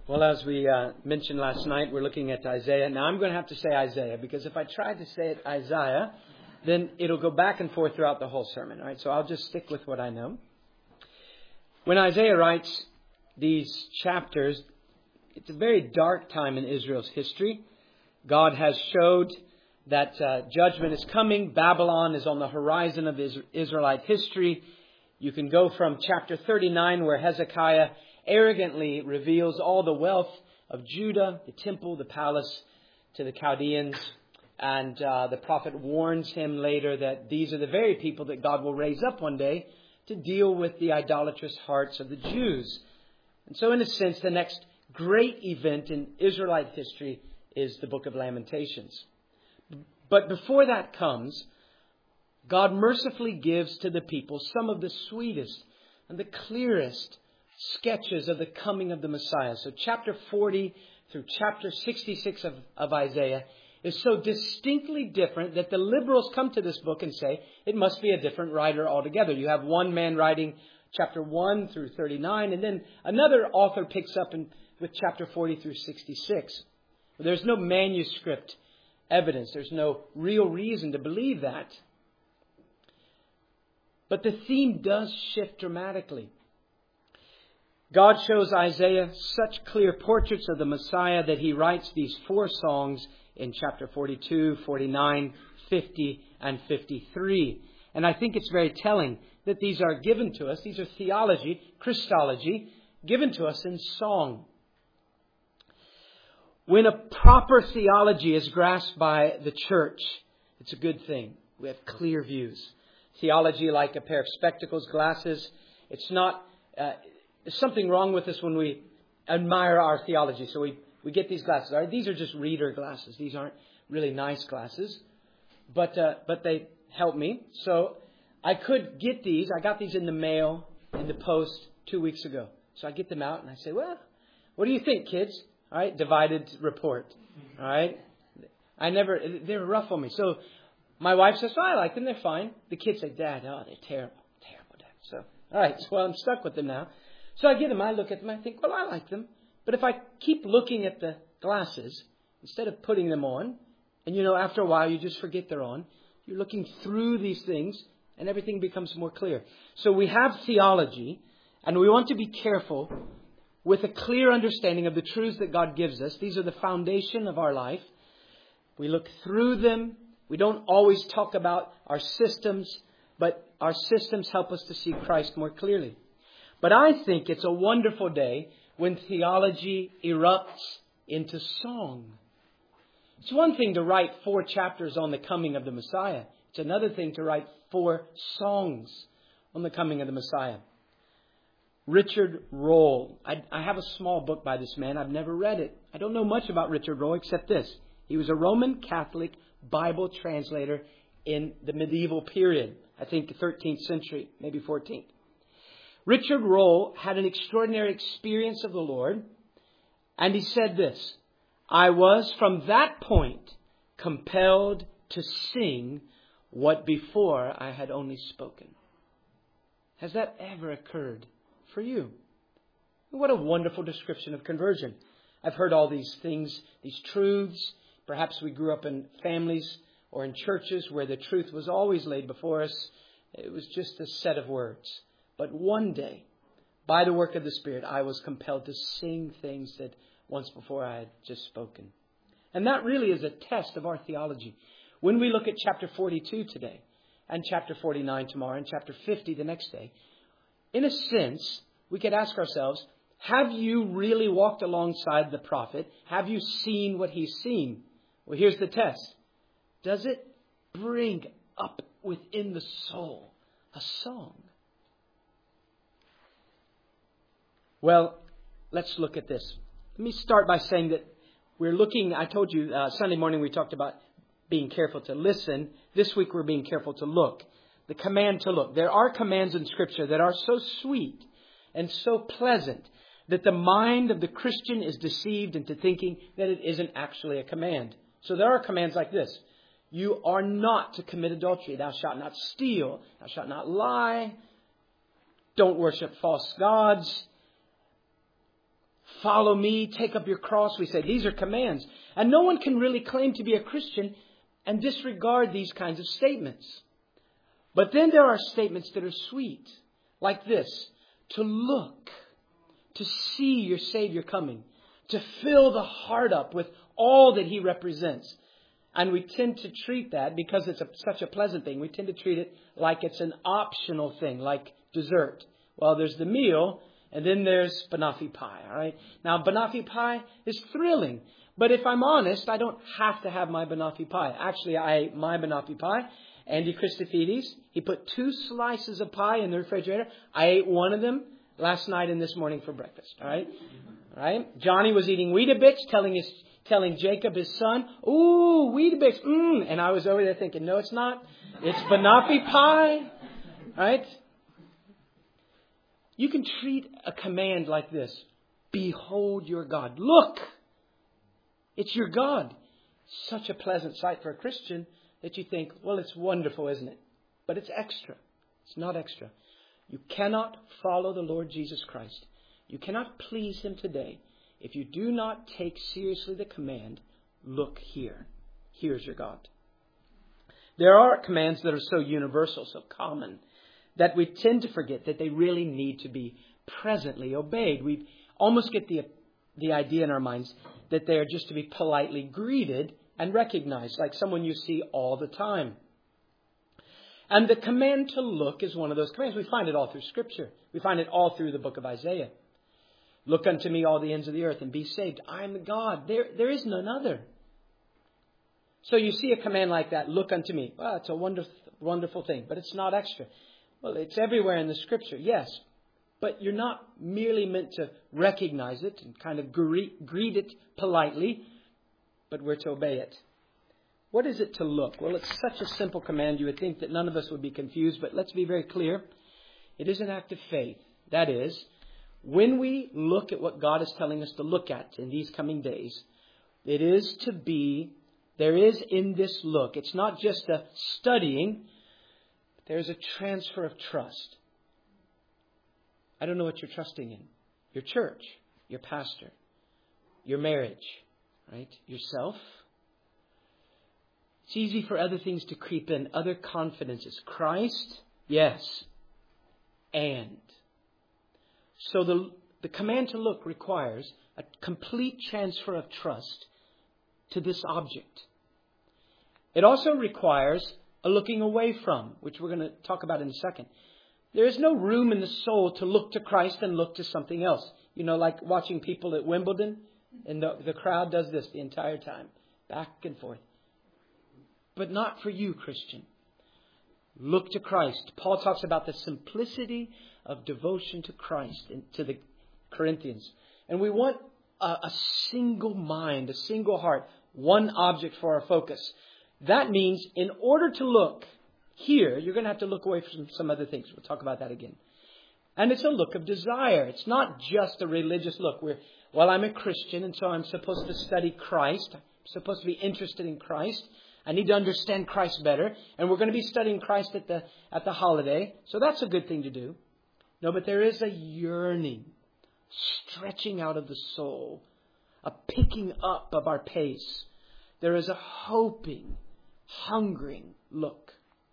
Well, as we mentioned last night, we're looking at Isaiah. Now, I'm going to have to say Isaiah, because if I try to say it Isaiah, then it'll go back and forth throughout the whole sermon. All right, so I'll just stick with what I know. When Isaiah writes these chapters, it's a very dark time in Israel's history. God has showed that judgment is coming. Babylon is on the horizon of Israelite history. You can go from chapter 39, where Hezekiah arrogantly reveals all the wealth of Judah, the temple, the palace, to the Chaldeans. And the prophet warns him later that these are the very people that God will raise up one day to deal with the idolatrous hearts of the Jews. And so in a sense, the next great event in Israelite history is the book of Lamentations. But before that comes, God mercifully gives to the people some of the sweetest and the clearest sketches of the coming of the Messiah. So chapter 40 through chapter 66 of Isaiah is so distinctly different that the liberals come to this book and say it must be a different writer altogether. You have one man writing chapter 1 through 39, and then another author picks up with chapter 40 through 66. There's no manuscript evidence. There's no real reason to believe that. But the theme does shift dramatically. God shows Isaiah such clear portraits of the Messiah that he writes these 4 songs in chapter 42, 49, 50, and 53. And I think it's very telling that these are given to us. These are theology, Christology, given to us in song. When a proper theology is grasped by the church, it's a good thing. We have clear views. Theology like a pair of spectacles, glasses. It's not... There's something wrong with us when we admire our theology. So we get these glasses. All right? These are just reader glasses. These aren't really nice glasses. But they help me. So I could get these. I got these in the mail, in the post 2 weeks ago. So I get them out and I say, well, what do you think, kids? All right? Divided report. All right? They were rough on me. So my wife says, I like them. They're fine. The kids say, Dad, they're terrible. Terrible, Dad. So, all right. So I'm stuck with them now. So I get them, I look at them, I think, well, I like them. But if I keep looking at the glasses, instead of putting them on, and after a while you just forget they're on, you're looking through these things and everything becomes more clear. So we have theology, and we want to be careful with a clear understanding of the truths that God gives us. These are the foundation of our life. We look through them. We don't always talk about our systems, but our systems help us to see Christ more clearly. But I think it's a wonderful day when theology erupts into song. It's one thing to write 4 chapters on the coming of the Messiah. It's another thing to write 4 songs on the coming of the Messiah. Richard Rolle. I have a small book by this man. I've never read it. I don't know much about Richard Rolle except this. He was a Roman Catholic Bible translator in the medieval period. I think the 13th century, maybe 14th. Richard Rolle had an extraordinary experience of the Lord, and he said this, I was from that point compelled to sing what before I had only spoken. Has that ever occurred for you? What a wonderful description of conversion. I've heard all these things, these truths. Perhaps we grew up in families or in churches where the truth was always laid before us. It was just a set of words. But one day, by the work of the Spirit, I was compelled to sing things that once before I had just spoken. And that really is a test of our theology. When we look at chapter 42 today, and chapter 49 tomorrow, and chapter 50 the next day, in a sense, we could ask ourselves, have you really walked alongside the prophet? Have you seen what he's seen? Well, here's the test. Does it bring up within the soul a song? Well, let's look at this. Let me start by saying that we're looking, I told you Sunday morning we talked about being careful to listen. This week we're being careful to look. The command to look. There are commands in Scripture that are so sweet and so pleasant that the mind of the Christian is deceived into thinking that it isn't actually a command. So there are commands like this. You are not to commit adultery. Thou shalt not steal. Thou shalt not lie. Don't worship false gods. follow me, take up your cross. We say these are commands. And no one can really claim to be a Christian and disregard these kinds of statements. But then there are statements that are sweet, like this: to look, to see your Savior coming, to fill the heart up with all that He represents. And we tend to treat that, because it's such a pleasant thing, we tend to treat it like it's an optional thing, like dessert. Well, there's the meal, and then there's banoffee pie, all right? Now, banoffee pie is thrilling. But if I'm honest, I don't have to have my banoffee pie. Actually, I ate my banoffee pie. Andy Christofides, he put 2 slices of pie in the refrigerator. I ate one of them last night and this morning for breakfast, all right? All right? Johnny was eating Weetabix, telling Jacob, his son, "Ooh, Weetabix, And I was over there thinking, no, it's not. It's banoffee pie, all right? You can treat a command like this: behold your God. Look, it's your God. Such a pleasant sight for a Christian that you think, well, it's wonderful, isn't it? But it's extra. It's not extra. You cannot follow the Lord Jesus Christ. You cannot please Him today if you do not take seriously the command, look here. Here's your God. There are commands that are so universal, so common, that we tend to forget that they really need to be presently obeyed. We almost get the idea in our minds that they are just to be politely greeted and recognized, like someone you see all the time. And the command to look is one of those commands. We find it all through Scripture. We find it all through the book of Isaiah. Look unto me, all the ends of the earth, and be saved. I am the God. There is none other. So you see a command like that, look unto me. Well, it's a wonderful, wonderful thing, but it's not extra. Well, it's everywhere in the Scripture, yes. But you're not merely meant to recognize it and kind of greet it politely, but we're to obey it. What is it to look? Well, it's such a simple command, you would think that none of us would be confused, but let's be very clear. It is an act of faith. That is, when we look at what God is telling us to look at in these coming days, there is in this look, it's not just a studying, there's a transfer of trust. I don't know what you're trusting in. Your church, your pastor, your marriage, right? Yourself. It's easy for other things to creep in, other confidences. Christ, yes. And. So the command to look requires a complete transfer of trust to this object. It also requires a looking away from, which we're going to talk about in a second. There is no room in the soul to look to Christ and look to something else. You know, like watching people at Wimbledon, and the crowd does this the entire time, back and forth. But not for you, Christian. Look to Christ. Paul talks about the simplicity of devotion to Christ to the Corinthians. And we want a single mind, a single heart, one object for our focus. That means in order to look here, you're going to have to look away from some other things. We'll talk about that again. And it's a look of desire. It's not just a religious look where, well, I'm a Christian and so I'm supposed to study Christ. I'm supposed to be interested in Christ. I need to understand Christ better. And we're going to be studying Christ at the holiday. So that's a good thing to do. No, but there is a yearning, stretching out of the soul, a picking up of our pace. There is a hoping, hungering look.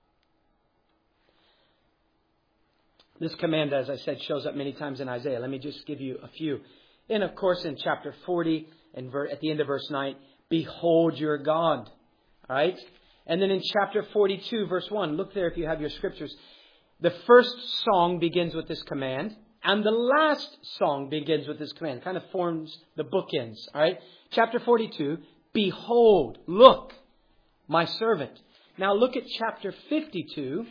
This command, as I said, shows up many times in Isaiah. Let me just give you a few. And of course, in chapter 40, and at the end of verse 9, behold your God. All right? And then in chapter 42, verse 1, look there if you have your scriptures. The first song begins with this command, and the last song begins with this command. It kind of forms the bookends. All right? Chapter 42, behold, look, my servant. Now look at chapter 52.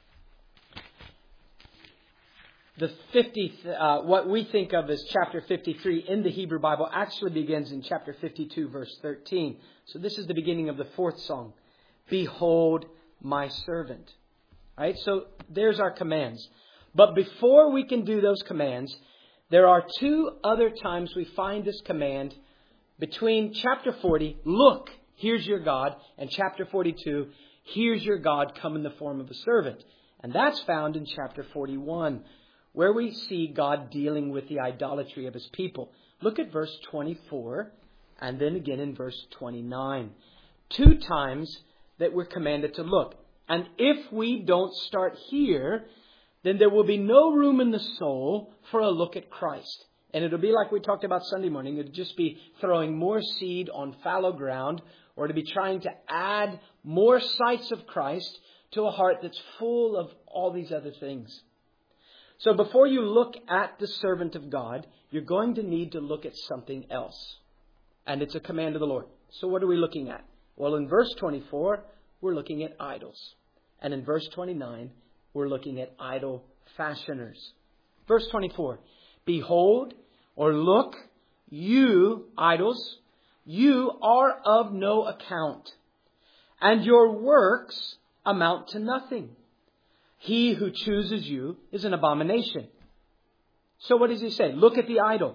The 50th, what we think of as chapter 53 in the Hebrew Bible actually begins in chapter 52, verse 13. So this is the beginning of the fourth song. Behold my servant. All right, so there's our commands. But before we can do those commands, there are two other times we find this command between chapter 40, look, here's your God, and chapter 42, here's your God come in the form of a servant. And that's found in chapter 41. Where we see God dealing with the idolatry of His people. Look at verse 24 and then again in verse 29. 2 times that we're commanded to look. And if we don't start here, then there will be no room in the soul for a look at Christ. And it'll be like we talked about Sunday morning. It'll just be throwing more seed on fallow ground, or to be trying to add more sights of Christ to a heart that's full of all these other things. So before you look at the servant of God, you're going to need to look at something else. And it's a command of the Lord. So what are we looking at? Well, in verse 24, we're looking at idols. And in verse 29, we're looking at idol fashioners. Verse 24, behold, or look, you, idols, you are of no account, and your works amount to nothing. He who chooses you is an abomination. So what does he say? Look at the idol.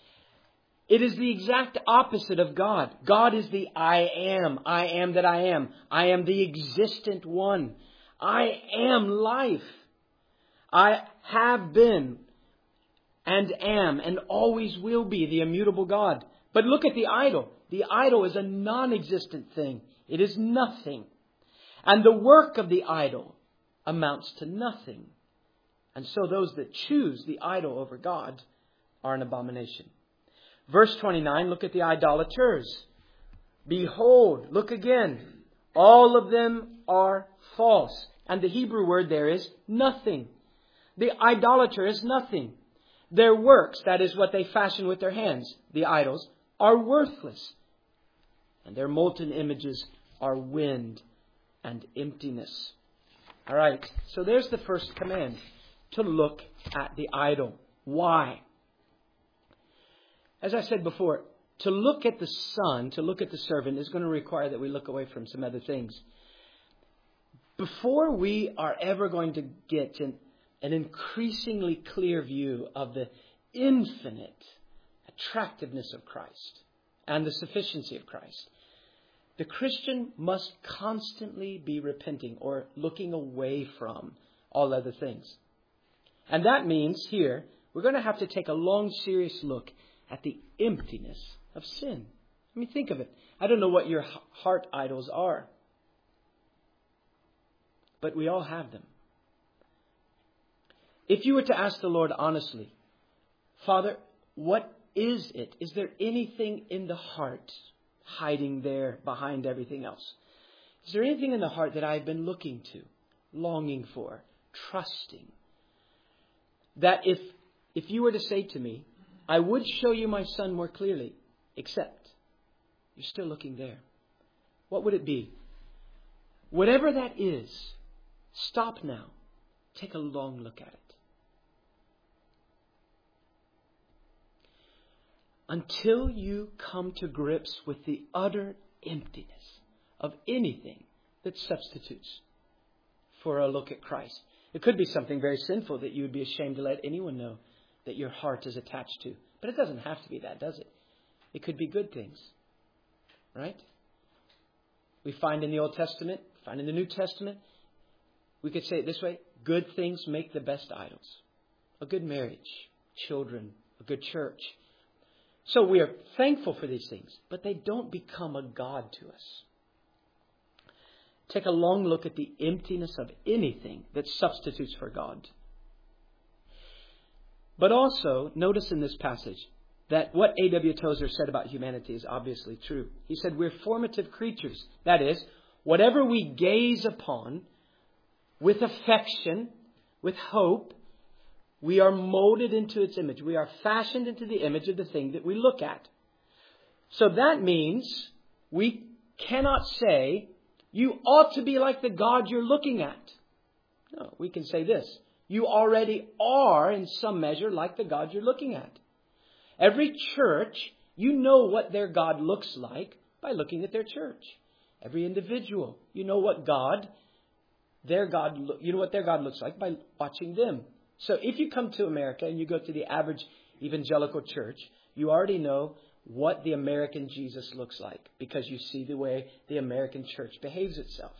It is the exact opposite of God. God is the I am that I am. I am the existent one. I am life. I have been and am and always will be the immutable God. But look at the idol. The idol is a non-existent thing. It is nothing. And the work of the idol amounts to nothing. And so those that choose the idol over God are an abomination. Verse 29, look at the idolaters. Behold, look again, all of them are false. And the Hebrew word there is nothing. The idolater is nothing. Their works, that is what they fashion with their hands, the idols, are worthless. And their molten images are wind and emptiness. All right, so there's the first command, to look at the idol. Why? As I said before, to look at the son, to look at the servant, is going to require that we look away from some other things. Before we are ever going to get an increasingly clear view of the infinite attractiveness of Christ and the sufficiency of Christ, the Christian must constantly be repenting or looking away from all other things. And that means here, we're going to have to take a long, serious look at the emptiness of sin. I mean, think of it. I don't know what your heart idols are, but we all have them. If you were to ask the Lord honestly, Father, what is it? Is there anything in the heart hiding there behind everything else? Is there anything in the heart that I've been looking to, longing for, trusting? That if you were to say to me, I would show you my son more clearly, except you're still looking there. What would it be? Whatever that is, stop now. Take a long look at it. Until you come to grips with the utter emptiness of anything that substitutes for a look at Christ. It could be something very sinful that you would be ashamed to let anyone know that your heart is attached to. But it doesn't have to be that, does it? It could be good things. Right? We find in the Old Testament, find in the New Testament, we could say it this way, good things make the best idols. A good marriage, children, a good church. So we are thankful for these things, but they don't become a God to us. Take a long look at the emptiness of anything that substitutes for God. But also, notice in this passage that what A.W. Tozer said about humanity is obviously true. He said we're formative creatures. That is, whatever we gaze upon with affection, with hope, we are molded into its image. We are fashioned into the image of the thing that we look at. So that means we cannot say, you ought to be like the God you're looking at. No, we can say this. You already are, in some measure, like the God you're looking at. Every church, you know what their God looks like by looking at their church. Every individual, you know what their God looks like by watching them. So if you come to America and you go to the average evangelical church, you already know what the American Jesus looks like because you see the way the American church behaves itself.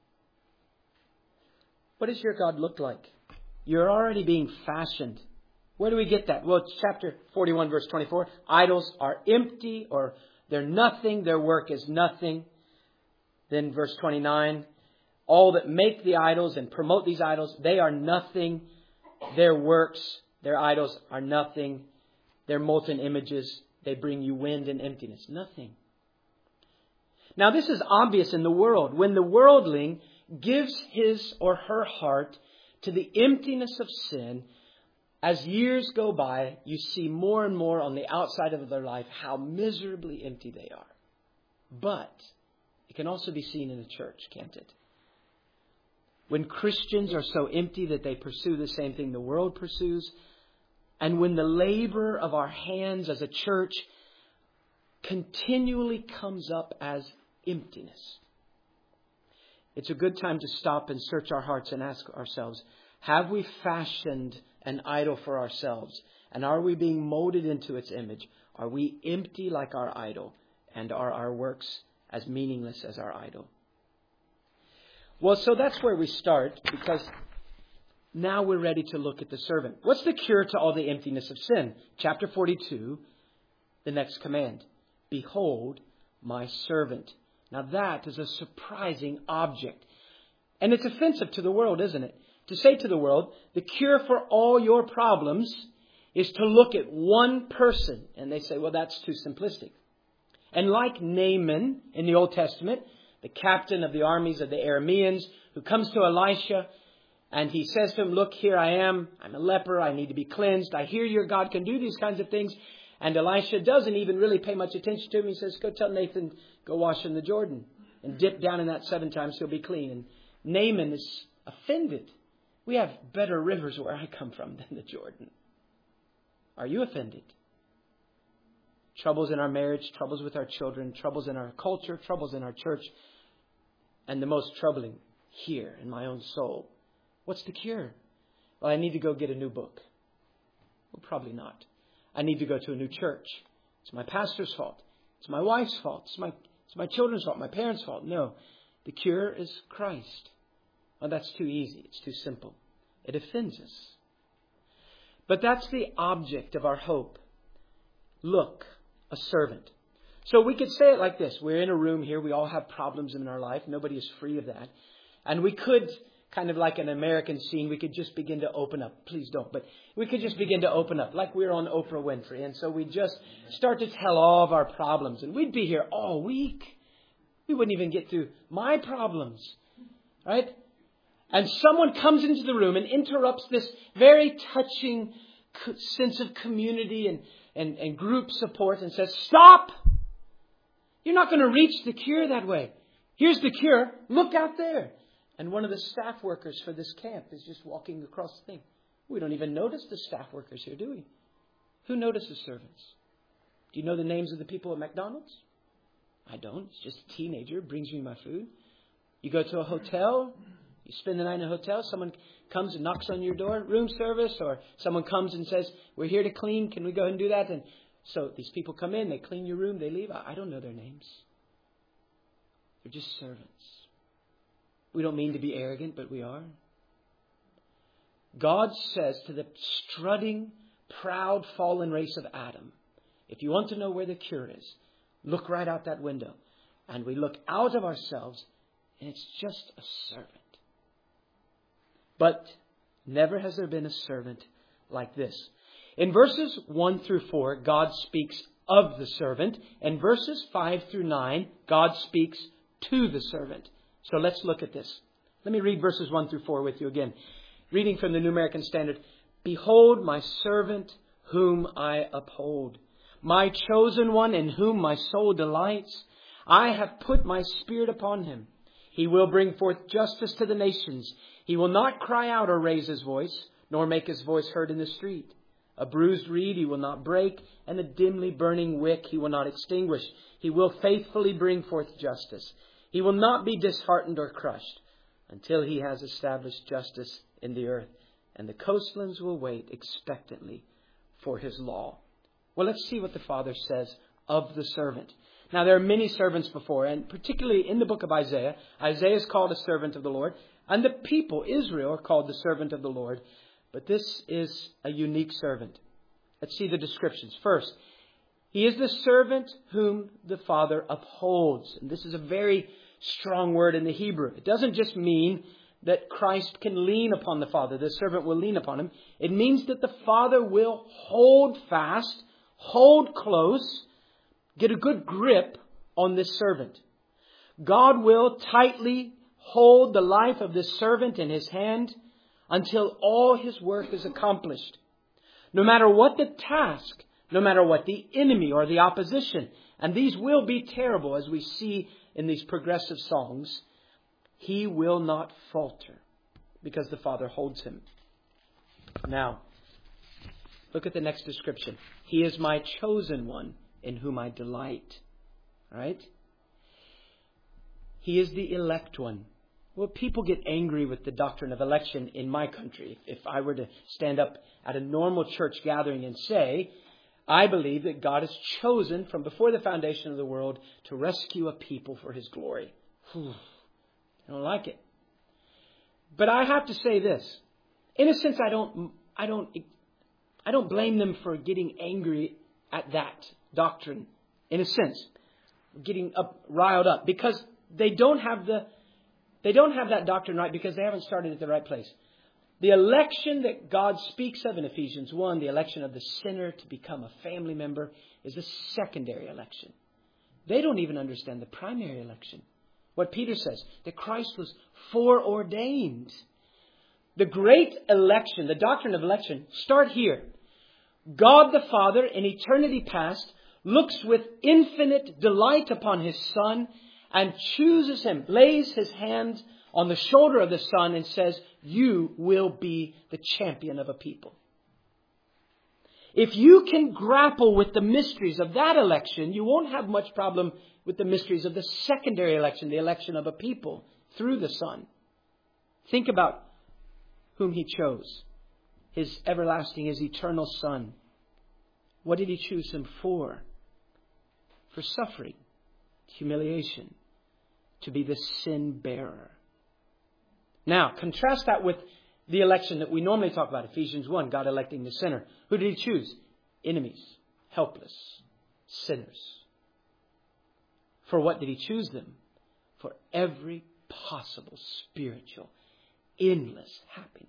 What does your God look like? You're already being fashioned Where do we get that? Well, it's chapter 41, verse 24. Idols are empty, or they're nothing. Their work is nothing. Then verse 29. All that make the idols and promote these idols, they are nothing. Their works, their idols are nothing. Their molten images, they bring you wind and emptiness. Nothing. Now this is obvious in the world. When the worldling gives his or her heart to the emptiness of sin, as years go by, you see more and more on the outside of their life how miserably empty they are. But it can also be seen in the church, can't it? When Christians are so empty that they pursue the same thing the world pursues, and when the labor of our hands as a church continually comes up as emptiness, it's a good time to stop and search our hearts and ask ourselves, have we fashioned an idol for ourselves? And are we being molded into its image? Are we empty like our idol? And are our works as meaningless as our idol? Well, so that's where we start, because now we're ready to look at the servant. What's the cure to all the emptiness of sin? Chapter 42, the next command. Behold, my servant. Now that is a surprising object. And it's offensive to the world, isn't it? To say to the world, the cure for all your problems is to look at one person. And they say, well, that's too simplistic. And like Naaman in the Old Testament, the captain of the armies of the Arameans, who comes to Elisha and he says to him, look, here I am. I'm a leper. I need to be cleansed. I hear your God can do these kinds of things. And Elisha doesn't even really pay much attention to him. He says, go tell Nathan, go wash in the Jordan and dip down in that 7 times. He'll be clean. And Naaman is offended. We have better rivers where I come from than the Jordan. Are you offended? Troubles in our marriage, troubles with our children, troubles in our culture, troubles in our church. And the most troubling here in my own soul. What's the cure? Well, I need to go get a new book. Well, probably not. I need to go to a new church. It's my pastor's fault. It's my wife's fault. It's my children's fault. My parents' fault. No. The cure is Christ. Well, that's too easy. It's too simple. It offends us. But that's the object of our hope. Look, a servant. So we could say it like this. We're in a room here. We all have problems in our life. Nobody is free of that. And we could, kind of like an American scene, we could just begin to open up. Please don't. But we could just begin to open up like we're on Oprah Winfrey. And so we just start to tell all of our problems. And we'd be here all week. We wouldn't even get through my problems. Right? And someone comes into the room and interrupts this very touching sense of community and group support and says, stop! You're not going to reach the cure that way. Here's the cure. Look out there. And one of the staff workers for this camp is just walking across the thing. We don't even notice the staff workers here, do we? Who notices servants? Do you know the names of the people at McDonald's? I don't. It's just a teenager brings me my food. You go to a hotel. You spend the night in a hotel. Someone comes and knocks on your door, room service, or someone comes and says, we're here to clean. Can we go ahead and do that? And so these people come in, they clean your room, they leave. I don't know their names. They're just servants. We don't mean to be arrogant, but we are. God says to the strutting, proud, fallen race of Adam, if you want to know where the cure is, look right out that window. And we look out of ourselves, and it's just a servant. But never has there been a servant like this. In verses 1 through 4, God speaks of the servant. In verses 5 through 9, God speaks to the servant. So let's look at this. Let me read verses 1 through 4 with you again. Reading from the New American Standard. Behold my servant whom I uphold, my chosen one in whom my soul delights. I have put my spirit upon him. He will bring forth justice to the nations. He will not cry out or raise his voice, nor make his voice heard in the street. A bruised reed he will not break, and a dimly burning wick he will not extinguish. He will faithfully bring forth justice. He will not be disheartened or crushed until he has established justice in the earth. And the coastlands will wait expectantly for his law. Well, let's see what the Father says of the servant. Now, there are many servants before, and particularly in the book of Isaiah. Isaiah is called a servant of the Lord. And the people, Israel, are called the servant of the Lord. But this is a unique servant. Let's see the descriptions. First, he is the servant whom the Father upholds. And this is a very strong word in the Hebrew. It doesn't just mean that Christ can lean upon the Father. The servant will lean upon him. It means that the Father will hold fast, hold close, get a good grip on this servant. God will tightly hold the life of this servant in His hand until all His work is accomplished. No matter what the task, no matter what the enemy or the opposition, and these will be terrible as we see in these progressive songs, He will not falter because the Father holds Him. Now, look at the next description. He is my chosen one in whom I delight. Right? He is the elect one. Well, people get angry with the doctrine of election in my country. If I were to stand up at a normal church gathering and say, I believe that God has chosen from before the foundation of the world to rescue a people for His glory. I don't like it. But I have to say this. In a sense, I don't blame them for getting angry at that doctrine. In a sense, getting riled up, because they don't have that doctrine right because they haven't started at the right place. The election that God speaks of in Ephesians 1, the election of the sinner to become a family member, is a secondary election. They don't even understand the primary election. What Peter says, that Christ was foreordained. The great election, the doctrine of election, start here. God the Father in eternity past looks with infinite delight upon His Son and chooses Him, lays His hand on the shoulder of the Son and says, you will be the champion of a people. If you can grapple with the mysteries of that election, you won't have much problem with the mysteries of the secondary election, the election of a people through the Son. Think about whom He chose. His everlasting, His eternal Son. What did He choose Him for? For suffering, humiliation, to be the sin bearer. Now, contrast that with the election that we normally talk about, Ephesians 1, God electing the sinner. Who did He choose? Enemies, helpless, sinners. For what did He choose them? For every possible spiritual, endless happiness.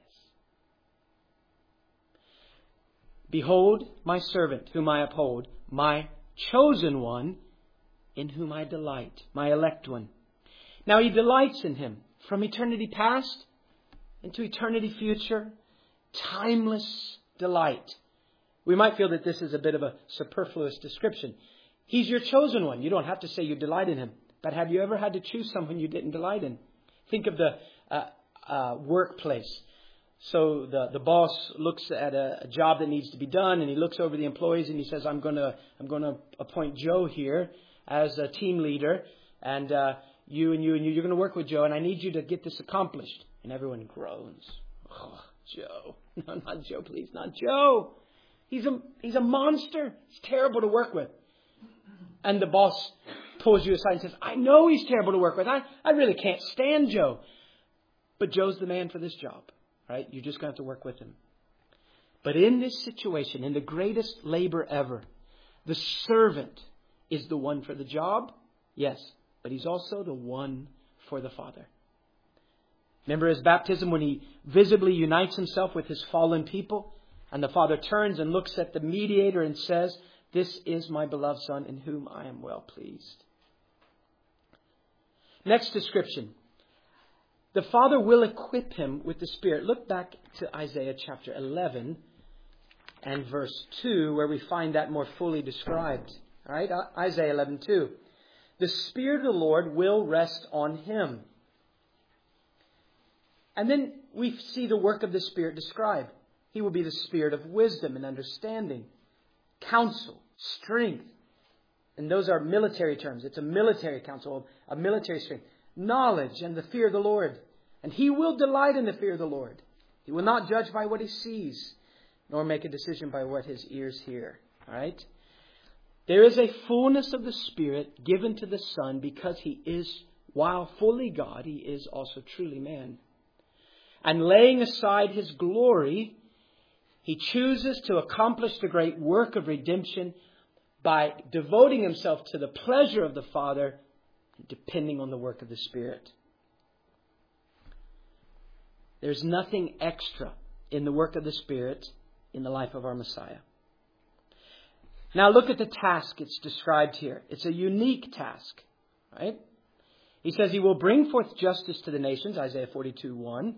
Behold, my servant, whom I uphold, my chosen one, in whom I delight, my elect one. Now He delights in Him from eternity past into eternity future, timeless delight. We might feel that this is a bit of a superfluous description. He's your chosen one. You don't have to say you delight in Him. But have you ever had to choose someone you didn't delight in? Think of the workplace. So the boss looks at a job that needs to be done, and he looks over the employees and he says, I'm going to appoint Joe here as a team leader, and you're going to work with Joe, and I need you to get this accomplished. And everyone groans. Oh, Joe. No, not Joe, please. Not Joe. He's a monster. He's terrible to work with. And the boss pulls you aside and says, I know he's terrible to work with. I really can't stand Joe. But Joe's the man for this job. Right? You're just going to have to work with him. But in this situation, in the greatest labor ever, the servant is the one for the job. Yes. But he's also the one for the Father. Remember His baptism when He visibly unites Himself with His fallen people? And the Father turns and looks at the mediator and says, this is my beloved Son in whom I am well pleased. Next description. The Father will equip Him with the Spirit. Look back to Isaiah chapter 11 and verse 2, where we find that more fully described. All right, Isaiah 11:2. The Spirit of the Lord will rest on Him. And then we see the work of the Spirit described. He will be the Spirit of wisdom and understanding, counsel, strength. And those are military terms. It's a military counsel, a military strength. Knowledge and the fear of the Lord. And He will delight in the fear of the Lord. He will not judge by what He sees, nor make a decision by what His ears hear. All right? There is a fullness of the Spirit given to the Son because He is, while fully God, He is also truly man. And laying aside His glory, He chooses to accomplish the great work of redemption by devoting himself to the pleasure of the Father and depending on the work of the Spirit. There's nothing extra in the work of the Spirit in the life of our Messiah. Now look at the task it's described here. It's a unique task, right? He says he will bring forth justice to the nations, Isaiah 42:1.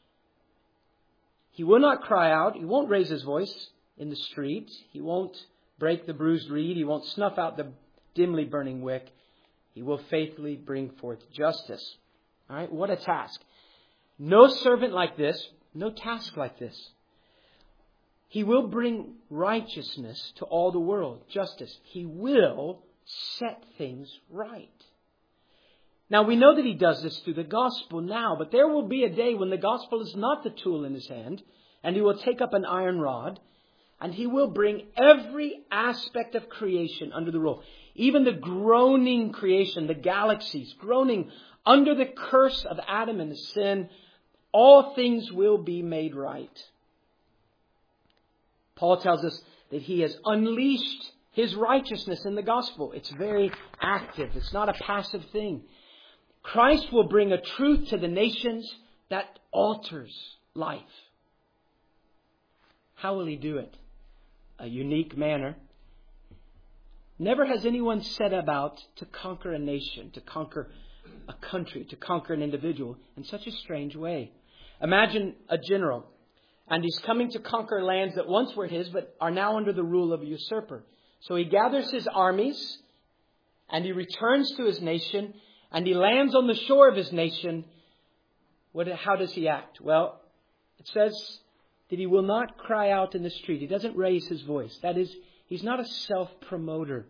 He will not cry out. He won't raise his voice in the street. He won't break the bruised reed. He won't snuff out the dimly burning wick. He will faithfully bring forth justice. All right, what a task. No servant like this, no task like this. He will bring righteousness to all the world, justice. He will set things right. Now, we know that he does this through the gospel now, but there will be a day when the gospel is not the tool in his hand, and he will take up an iron rod, and he will bring every aspect of creation under the rule. Even the groaning creation, the galaxies, groaning under the curse of Adam and the sin, all things will be made right. Paul tells us that he has unleashed his righteousness in the gospel. It's very active. It's not a passive thing. Christ will bring a truth to the nations that alters life. How will he do it? A unique manner. Never has anyone set about to conquer a nation, to conquer a country, to conquer an individual in such a strange way. Imagine a general, and he's coming to conquer lands that once were his, but are now under the rule of a usurper. So he gathers his armies, and he returns to his nation, and he lands on the shore of his nation. How does he act? Well, it says that he will not cry out in the street. He doesn't raise his voice. That is, he's not a self-promoter.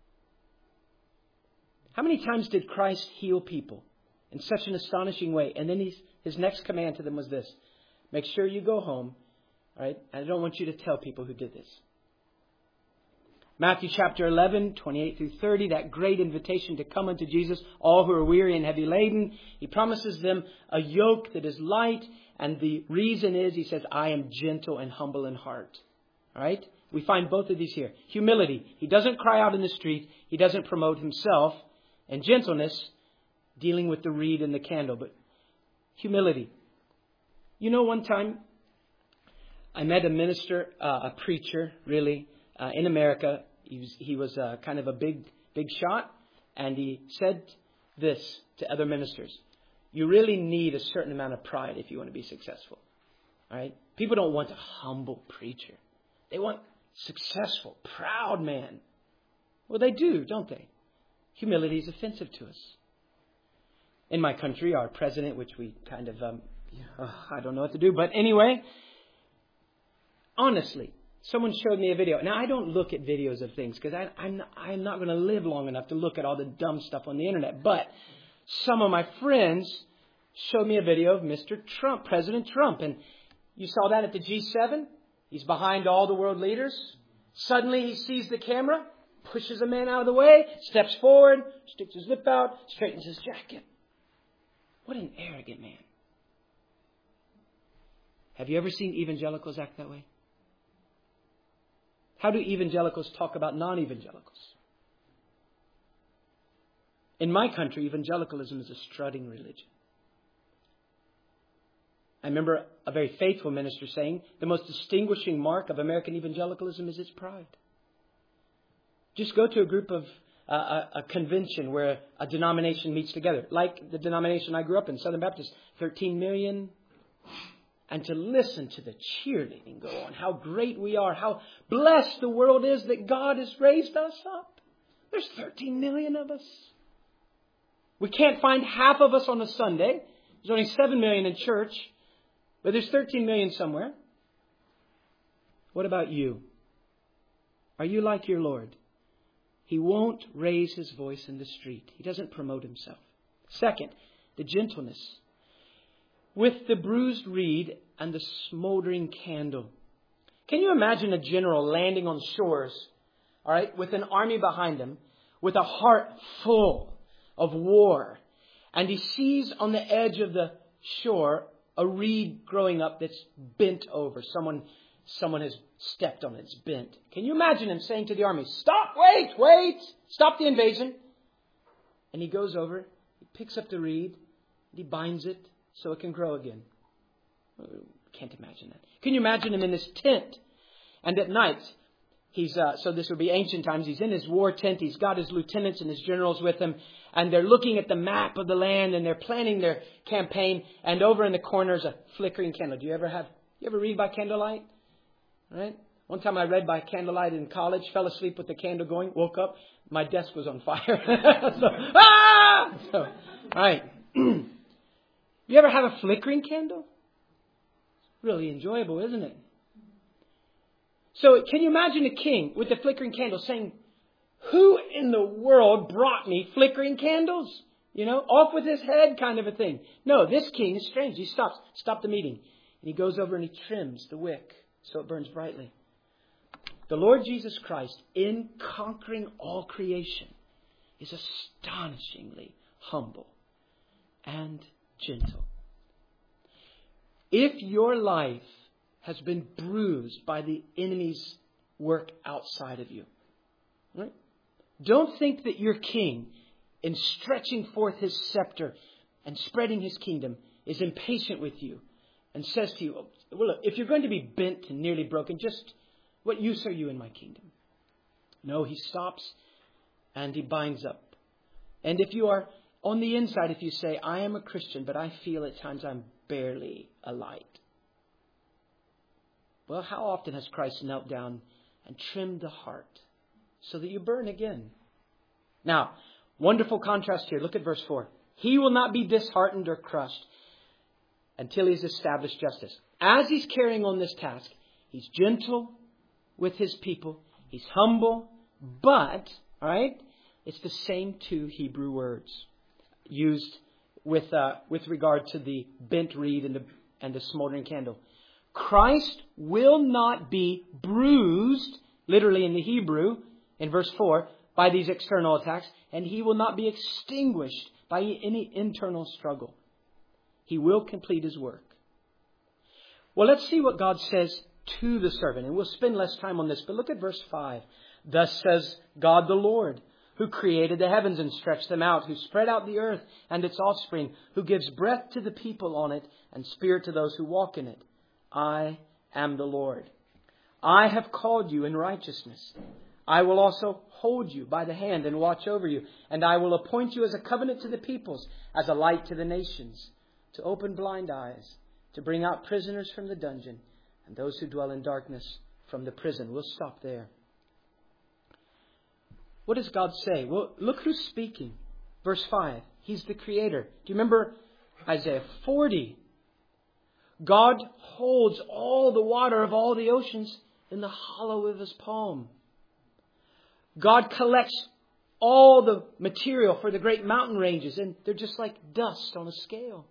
How many times did Christ heal people in such an astonishing way? And then his next command to them was this: make sure you go home. All right? I don't want you to tell people who did this. Matthew chapter 11, 28 through 30, that great invitation to come unto Jesus, all who are weary and heavy laden. He promises them a yoke that is light. And the reason is, he says, I am gentle and humble in heart. All right? We find both of these here. Humility. He doesn't cry out in the street. He doesn't promote himself. And gentleness, dealing with the reed and the candle. But humility. You know, one time I met a minister, a preacher, really, in America. He was kind of a big shot. And he said this to other ministers: you really need a certain amount of pride if you want to be successful. All right? People don't want a humble preacher. They want successful, proud man. Well, they do, don't they? Humility is offensive to us. In my country, our president, which we kind of, I don't know what to do. But anyway, honestly, someone showed me a video. Now, I don't look at videos of things because I'm not going to live long enough to look at all the dumb stuff on the internet. But some of my friends showed me a video of Mr. Trump, President Trump. And you saw that at the G7. He's behind all the world leaders. Suddenly he sees the camera, pushes a man out of the way, steps forward, sticks his lip out, straightens his jacket. What an arrogant man. Have you ever seen evangelicals act that way? How do evangelicals talk about non-evangelicals? In my country, evangelicalism is a strutting religion. I remember a very faithful minister saying the most distinguishing mark of American evangelicalism is its pride. Just go to a group of a convention where a denomination meets together, like the denomination I grew up in, Southern Baptist, 13 million. And to listen to the cheerleading go on, how great we are, how blessed the world is that God has raised us up. There's 13 million of us. We can't find half of us on a Sunday. There's only 7 million in church, but there's 13 million somewhere. What about you? Are you like your Lord? He won't raise his voice in the street. He doesn't promote himself. Second, the gentleness. With the bruised reed and the smoldering candle. Can you imagine a general landing on shores, all right, with an army behind him, with a heart full of war, and he sees on the edge of the shore a reed growing up that's bent over. Someone someone has stepped on it. It's bent. Can you imagine him saying to the army, "Stop, wait, stop the invasion." And he goes over, he picks up the reed, and he binds it so it can grow again. Can't imagine that. Can you imagine him in his tent? And at night, so this would be ancient times, he's in his war tent, he's got his lieutenants and his generals with him, and they're looking at the map of the land, and they're planning their campaign, and over in the corner is a flickering candle. Do you ever read by candlelight? Right? One time I read by candlelight in college, fell asleep with the candle going, woke up, my desk was on fire. All right. You ever have a flickering candle? Really enjoyable, isn't it? So can you imagine a king with a flickering candle saying, "Who in the world brought me flickering candles?" Off with his head kind of a thing. No, this king is strange. He stops the meeting. And he goes over and he trims the wick so it burns brightly. The Lord Jesus Christ, in conquering all creation, is astonishingly humble and gentle. If your life has been bruised by the enemy's work outside of you, right? Don't think that your king, in stretching forth his scepter and spreading his kingdom, is impatient with you and says to you, "Well, look, if you're going to be bent and nearly broken, just what use are you in my kingdom?" No, he stops and he binds up. And if you are on the inside, if you say, "I am a Christian, but I feel at times I'm barely a light." Well, how often has Christ knelt down and trimmed the heart so that you burn again? Now, wonderful contrast here. Look at verse 4. He will not be disheartened or crushed until he's established justice. As he's carrying on this task, he's gentle with his people. He's humble, but, all right, it's the same two Hebrew words used with regard to the bent reed and the smoldering candle. Christ will not be bruised, literally in the Hebrew, in verse 4, by these external attacks, and he will not be extinguished by any internal struggle. He will complete his work. Well, let's see what God says to the servant, and we'll spend less time on this, but look at verse 5. Thus says God the Lord, who created the heavens and stretched them out, who spread out the earth and its offspring, who gives breath to the people on it and spirit to those who walk in it. I am the Lord. I have called you in righteousness. I will also hold you by the hand and watch over you. And I will appoint you as a covenant to the peoples, as a light to the nations, to open blind eyes, to bring out prisoners from the dungeon, and those who dwell in darkness from the prison. We'll stop there. What does God say? Well, look who's speaking. Verse 5. He's the Creator. Do you remember Isaiah 40? God holds all the water of all the oceans in the hollow of his palm. God collects all the material for the great mountain ranges, and they're just like dust on a scale.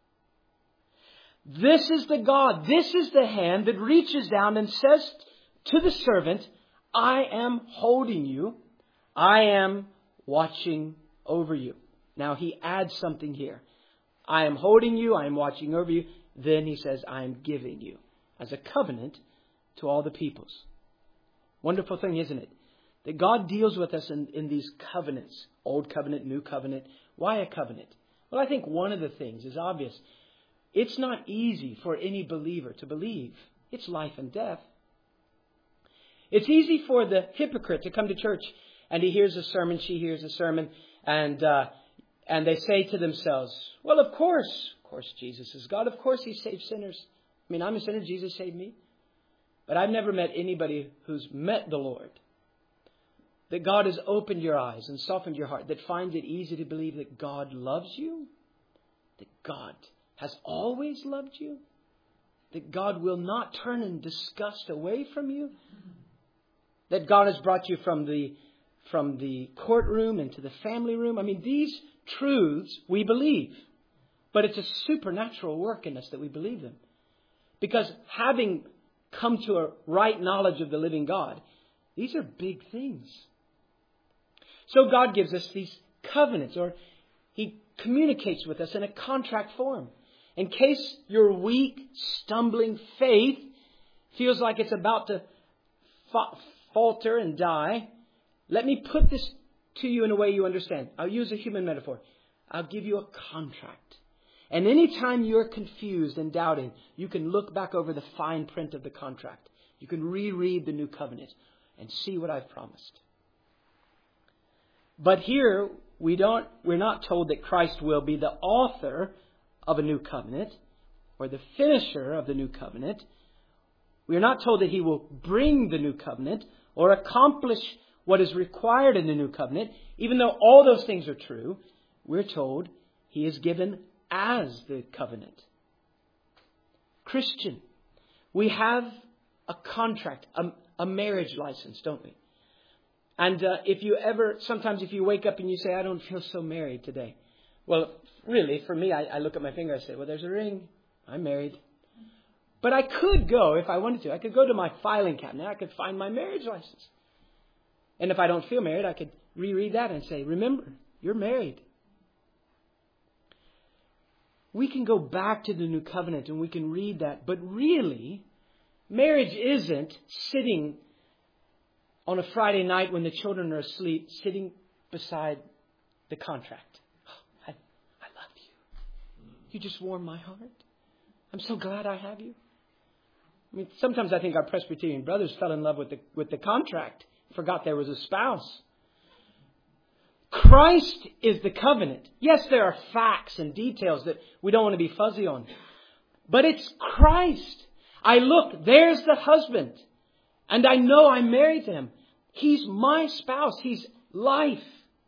This is the God, this is the hand that reaches down and says to the servant, "I am holding you. I am watching over you." Now he adds something here. I am holding you. I am watching over you. Then he says, I am giving you as a covenant to all the peoples. Wonderful thing, isn't it? That God deals with us in these covenants. Old covenant, new covenant. Why a covenant? Well, I think one of the things is obvious. It's not easy for any believer to believe. It's life and death. It's easy for the hypocrite to come to church and he hears a sermon, she hears a sermon, and they say to themselves, "Well, of course Jesus is God. Of course he saves sinners. I mean, I'm a sinner. Jesus saved me." But I've never met anybody who's met the Lord. That God has opened your eyes and softened your heart. That finds it easy to believe that God loves you. That God has always loved you. That God will not turn in disgust away from you. That God has brought you from the courtroom into the family room. I mean, these truths we believe. But it's a supernatural work in us that we believe them. Because having come to a right knowledge of the living God, these are big things. So God gives us these covenants, or he communicates with us in a contract form. In case your weak, stumbling faith feels like it's about to falter and die, let me put this to you in a way you understand. I'll use a human metaphor. I'll give you a contract. And anytime you're confused and doubting, you can look back over the fine print of the contract. You can reread the new covenant and see what I've promised. But here, we're not told that Christ will be the author of a new covenant or the finisher of the new covenant. We're not told that He will bring the new covenant or accomplish what is required in the new covenant. Even though all those things are true, we're told He is given as the covenant. Christian, we have a contract, a marriage license, don't we? And sometimes if you wake up and you say, I don't feel so married today. Well, really, for me, I look at my finger, I say, well, there's a ring. I'm married. But I could go, if I wanted to, I could go to my filing cabinet. I could find my marriage license. And if I don't feel married, I could reread that and say, remember, you're married. We can go back to the new covenant and we can read that. But really, marriage isn't sitting on a Friday night when the children are asleep, sitting beside the contract. Oh, I love you. You just warm my heart. I'm so glad I have you. I mean, sometimes I think our Presbyterian brothers fell in love with the contract, forgot there was a spouse. Christ is the covenant. Yes, there are facts and details that we don't want to be fuzzy on. But it's Christ. I look, there's the husband. And I know I'm married to him. He's my spouse. He's life.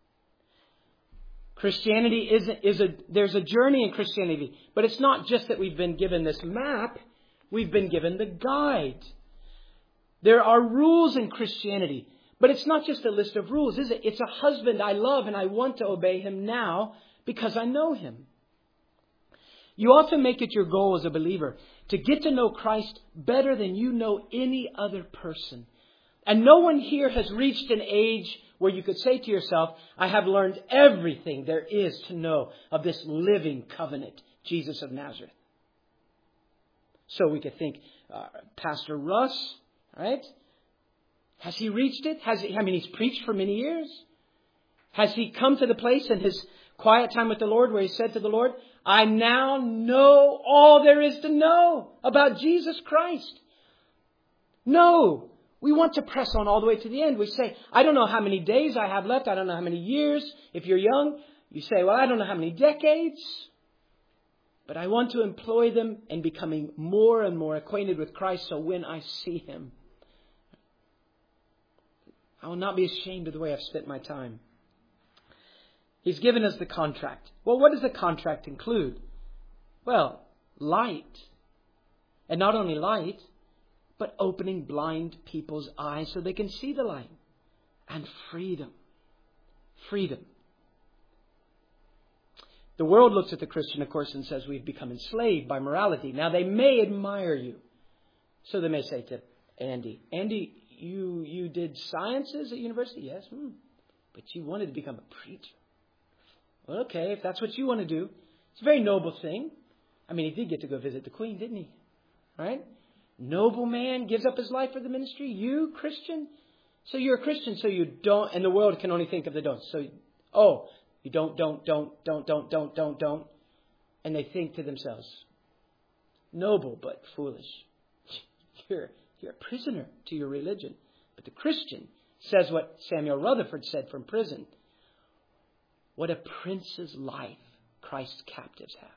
Christianity there's a journey in Christianity. But it's not just that we've been given this map. We've been given the guide. There are rules in Christianity. But it's not just a list of rules, is it? It's a husband I love and I want to obey him now because I know him. You ought to make it your goal as a believer to get to know Christ better than you know any other person. And no one here has reached an age where you could say to yourself, I have learned everything there is to know of this living covenant, Jesus of Nazareth. So we could think, Pastor Russ, right? Has he reached it? He's preached for many years. Has he come to the place in his quiet time with the Lord where he said to the Lord, I now know all there is to know about Jesus Christ? No. We want to press on all the way to the end. We say, I don't know how many days I have left. I don't know how many years. If you're young, you say, well, I don't know how many decades. But I want to employ them in becoming more and more acquainted with Christ so when I see him, I will not be ashamed of the way I've spent my time. He's given us the contract. Well, what does the contract include? Well, light. And not only light, but opening blind people's eyes so they can see the light. And freedom. Freedom. The world looks at the Christian, of course, and says we've become enslaved by morality. Now, they may admire you. So they may say to Andy, you did sciences at university? Yes. But you wanted to become a preacher. Well, okay, if that's what you want to do. It's a very noble thing. I mean, he did get to go visit the Queen, didn't he? Right? Noble man gives up his life for the ministry. You, Christian? So you're a Christian, so you don't, and the world can only think of the don'ts. So, you don't. And they think to themselves, noble but foolish. You're a prisoner to your religion. But the Christian says what Samuel Rutherford said from prison. What a prince's life Christ's captives have.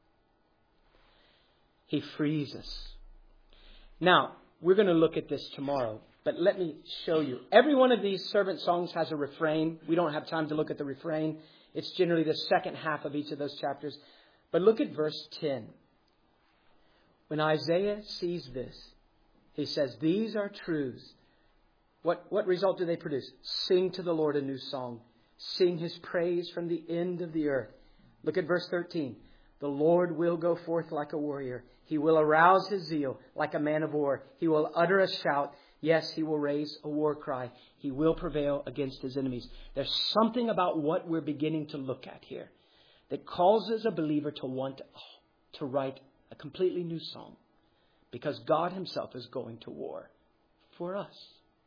He frees us. Now, we're going to look at this tomorrow. But let me show you. Every one of these servant songs has a refrain. We don't have time to look at the refrain. It's generally the second half of each of those chapters. But look at verse 10. When Isaiah sees this, he says, these are truths. What result do they produce? Sing to the Lord a new song. Sing his praise from the end of the earth. Look at verse 13. The Lord will go forth like a warrior. He will arouse his zeal like a man of war. He will utter a shout. Yes, he will raise a war cry. He will prevail against his enemies. There's something about what we're beginning to look at here that causes a believer to want to write a completely new song. because God himself is going to war for us.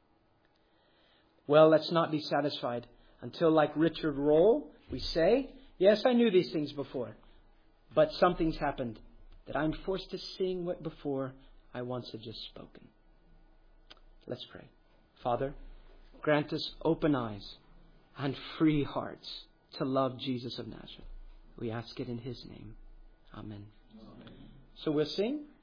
Well, let's not be satisfied until, like Richard Roll, we say, yes, I knew these things before, but something's happened that I'm forced to sing what before I once had just spoken. Let's pray. Father, grant us open eyes and free hearts to love Jesus of Nazareth. We ask it in his name. Amen. So we'll sing.